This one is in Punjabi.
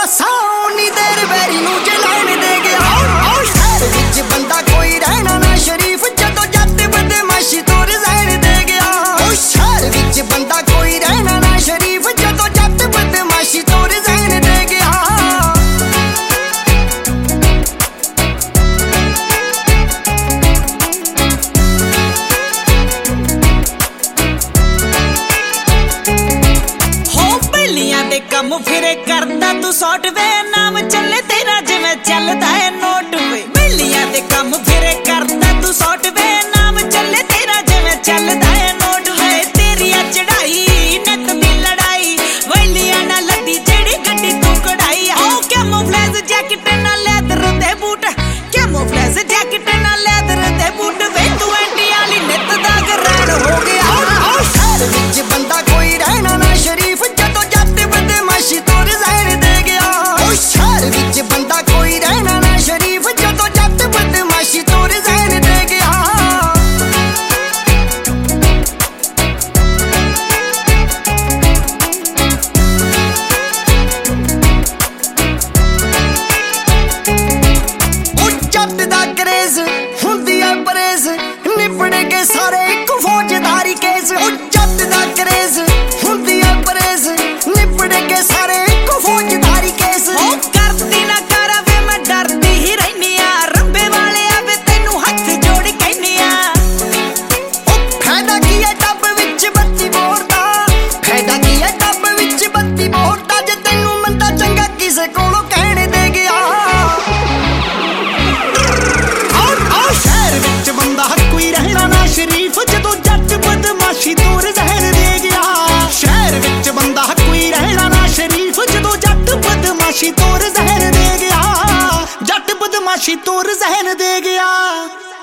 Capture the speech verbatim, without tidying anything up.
ਪਾਸਾ ਉਨੀ ਦੇਰ ਵੈਰੀ ਨੂੰ ਜਲਾਣ ਦੇ ਗਿਆ। ਸ਼ਹਿਰ ਵਿੱਚ ਬੰਦਾ ਕੋਈ ਰਹਿਣਾ ਨਾ ਸ਼ਰੀਫ ਜਦੋਂ ਜੱਟ ਬਦਮਾਸ਼ੀ ਤੋਂ ਰਿਜ਼ਾਈਨ ਦੇ ਗਿਆ। ਸ਼ਹਿਰ ਵਿੱਚ ਬੰਦਾ ਕੋਈ ਰਹਿਣਾ ਨਾ ਸ਼ਰੀਫ ਜਦੋਂ ਜੱਟ ਬਦਮਾਸ਼ੀ ਤੋਂ ਰਿਜ਼ਾਈਨ ਦੇ ਗਿਆ। ਕੰਮ ਫਿਰੇ ਕਰਦਾ ਤੂੰ ਸੌਟਵੇਅਰ ਨਾਮ ਚੱਲੇ ਤੇਰਾ ਜਿਵੇਂ ਚੱਲਦਾ ਏ ਨੋਟ ਵੇ। ਬਿੱਲੀਆਂ ਦੇ ਕੰਮ ਫਿਰੇ ਕਰਦਾ ਤੂੰ ਸੌਟਵੇਅਰ ਨਾਮ ਚੱਲੇ ਤੇਰਾ ਜਿਵੇਂ ਚੱਲਦਾ ਏ ਨੋਟ ਵੇ। ਤੇਰੀ ਆ ਚੜਾਈ ਨੱਤ ਦੀ ਲੜਾਈ ਵੈਲੀਆਂ ਨਾਲ ਲੱਦੀ ਜਿਹੜੀ ਗੱਡੀ ਤੂੰ ਕਢਾਈ। ਹੋ ਕੈਮੋਫਲੇਜ ਜੈਕਟ ਨਾਲ ਲੈਦਰ ਦੇ ਬੂਟ ਕੈਮੋਫਲੇਜ ਜੈਕਟ ਨਾਲ ਲੈਦਰ ਦੇ ਬੂਟ ਵੇ। ਤੂੰ ਐਂਟੀ ਵਾਲੀ ਨਿੱਤ ਦਾ ਗਰੈਣ ਹੋ ਗਿਆ। ਸ਼ਹਿਰ ਵਿੱਚ ਬੰਦਾ ਕੋਈ ਰਹਿਣਾ ਨਾ ਸ਼ਰੀਫ ਜਦੋਂ ਜੱਟ ਬਦਮਾਸ਼ੀ ਤੋਂ ਰਿਜ਼ਾਈਨ ਦੇ ਗਿਆ। ਸ਼ਹਿਰ ਵਿੱਚ ਬੰਦਾ ਕੋਈ ਰਹਿਣਾ ਨਾ ਸ਼ਰੀਫ ਜਦੋਂ ਜੱਟ ਬਦਮਾਸ਼ੀ ਤੋਂ ਰਿਜ਼ਾਈਨ ਦੇ ਗਿਆ। ਉਹ ਜੱਟ ਦਾ ਕਰੇਜ਼ ਹੁੰਦੀ ਐ ਪਰੇਜ਼ ਨਿਬੜ ਕੇ ਸਾਰੇ ਇੱਕ ਫੌਜਦਾਰੀ ਕੇਸ। ਉਹ ਜੱਟ ਦਾ ਕਰੇਜ਼ ਹੁੰਦੀ ਐ ਪਰੇਜ਼ ਨਿਬੜ ਕੇ ਸਾਰੇ ਇੱਕ ਫੌਜਦਾਰੀ ਕੇਸ। ਉਹ ਕਰਦੀ ਨਾ ਕਰ ਵੇ ਮੈਂ ਡਰਦੀ ਹੀ ਰਹਿਨੀ ਆ ਰੱਬੇ ਵਾਲਿਆ ਵੇ ਤੈਨੂੰ ਹੱਥ ਜੋੜ ਕਹਿਨੀ ਆ। ਉਹ ਫਾਇਦਾ ਕੀ ਐ ਟੱਬ ਵਿੱਚ ਬੱਤੀ ਬੋਰ ਦਾ ਫਾਇਦਾ ਕੀ ਐ ਟੱਬ ਵਿੱਚ ਬੱਤੀ ਬੋਰ ਦਾ ਜੇ ਤੈਨੂੰ ਮੰਦਾ ਚੰਗਾ ਕਿਸੇ ਕੋਲੋਂ ਕਹਿਣ ਦੇ ਗਿਆ। ਸ਼ਹਿਰ ਵਿੱਚ ਬੰਦਾ ਕੋਈ ਰਹਿਣਾ ਨਾ ਸ਼ਰੀਫ ਜਦੋਂ ਜੱਟ ਬਦਮਾਸ਼ੀ ਤੋਂ ਰਿਜ਼ਾਈਨ ਦੇ ਗਿਆ। ਸ਼ਹਿਰ ਵਿੱਚ ਬੰਦਾ ਕੋਈ ਰਹਿਣਾ ਨਾ ਸ਼ਰੀਫ ਜਦੋਂ ਜੱਟ ਬਦਮਾਸ਼ੀ ਤੋਂ ਰਿਜ਼ਾਈਨ ਦੇ ਗਿਆ। ਜੱਟ ਬਦਮਾਸ਼ੀ ਤੋਂ ਰਿਜ਼ਾਈਨ ਦੇ ਗਿਆ।